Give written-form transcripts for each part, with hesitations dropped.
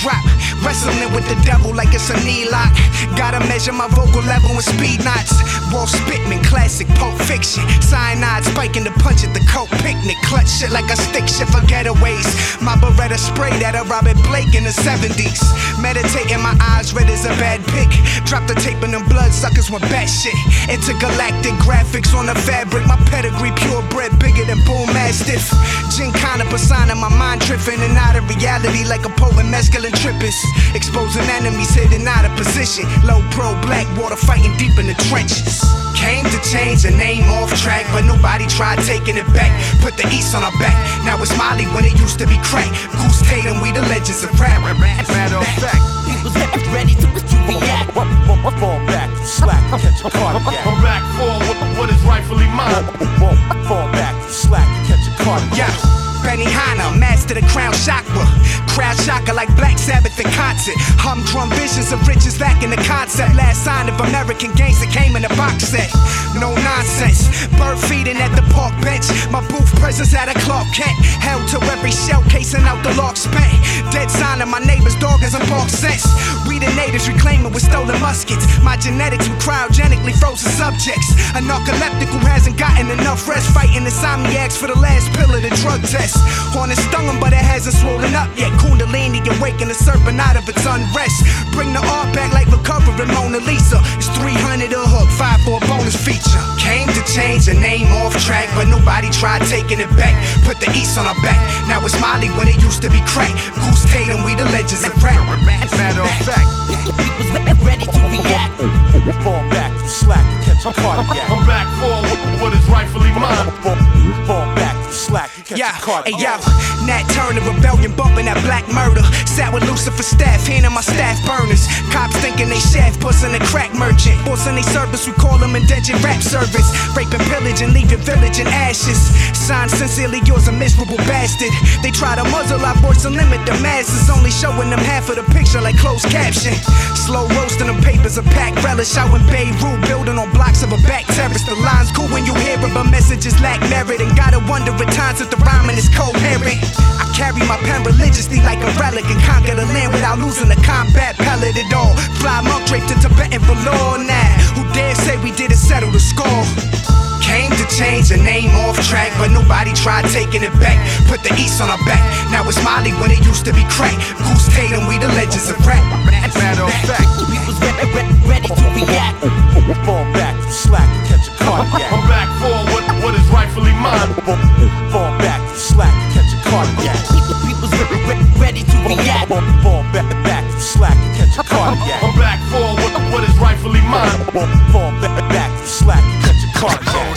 drop. Wrestling with the devil like it's a knee lock. Gotta measure my vocal level in speed knots. Walt Spitman, classic Pulp Fiction. Cyanide spiking the punch at the coke picnic. Clutch shit like a stick shit for getaways. My Beretta sprayed at a Robert Blake in the 70s. Meditating, my eyes red as a bad pick. Drop the tape and them bloodsuckers went bat shit. Intergalactic graphics on the fabric. My pedigree purebred, bigger than Bull Mastiff. Gincana persona, my mind drifting and out of reality like a poet mescaline trippers. Exposing enemies hidden out of position. Low pro, black water fighting deep in the trenches. Came to change the name off track, but nobody tried taking it back. Put the East on our back, now it's Molly when it used to be crack. Goose Tatum, we the legends of rap. Matter of fact, people's ready to react. Fall back, slack, catch a cardiac. I'm back for what is rightfully mine. Fall back, slack, catch a cardiac. Yeah. Benihana, master the crown chakra. Crowd shocker like Black Sabbath in concert. Humdrum visions of riches lacking the concept. Last sign of American gangs that came in a box set. No nonsense, bird feeding at the park bench. My booth presence at a Clark Kent. Held to every shell casing out the lock spent. Dead sign of my neighbor's dog as a bark sense. We the natives reclaiming with stolen muskets. My genetics with cryogenically frozen subjects. A narcoleptic who hasn't gotten enough rest. Fighting insomniacs for the last pill of the drug test. Horn has stung him, but it hasn't swollen up yet. Kundalini awaken the serpent out of its unrest. Bring the art back like recovering Mona Lisa. It's 300 a hook, 5 for a bonus feature. Came to change the name off track, but nobody tried taking it back. Put the East on our back, now it's Molly when it used to be crack. Goose Tatum, we the legends of rap. Matter of fact, People's ready to react. fall back, slack, catch a cardiac. I'm back for what is rightfully mine. Fall back, slack, catch a cardiac. Hey yo, Nat Turner, rebellion bumping that black murder. Sat with Lucifer staff, handing my staff burners. Cops thinking they shaft, busting a crack merchant. Forcing they service, we call them indentured rap service. Rape and pillage and leave your village in ashes. Signed sincerely yours, a miserable bastard. They try to muzzle our voice and limit the masses. Only showing them half of the picture like closed caption. Slow roasting them papers, a pack relish out in Beirut. Building on blocks of a back terrace. The lines cool when you hear it, but messages lack merit. And gotta wonder at times if the rhyming is coherent. I carry my pen religiously like a relic and conquer the land without losing the combat pellet at all. Fly monk draped in Tibetan velour now. Who dare say we didn't settle the score? Came to change the name off track, but nobody tried taking it back. Put the East on our back, now it's Molly when it used to be crack. Goose Tatum, we the legends of rap. Matter of fact, People's ready to react. fall back, slack, catch a cardiac. I'm back for what is rightfully mine. Fall back, slack, catch a cardiac. People's ready to react. Fall back, slack, catch a cardiac. I'm back for what is rightfully mine. Fall back, slack, catch a cardiac.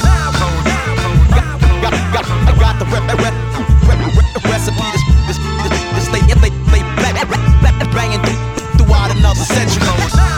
I got the recipe to stay banging throughout another century.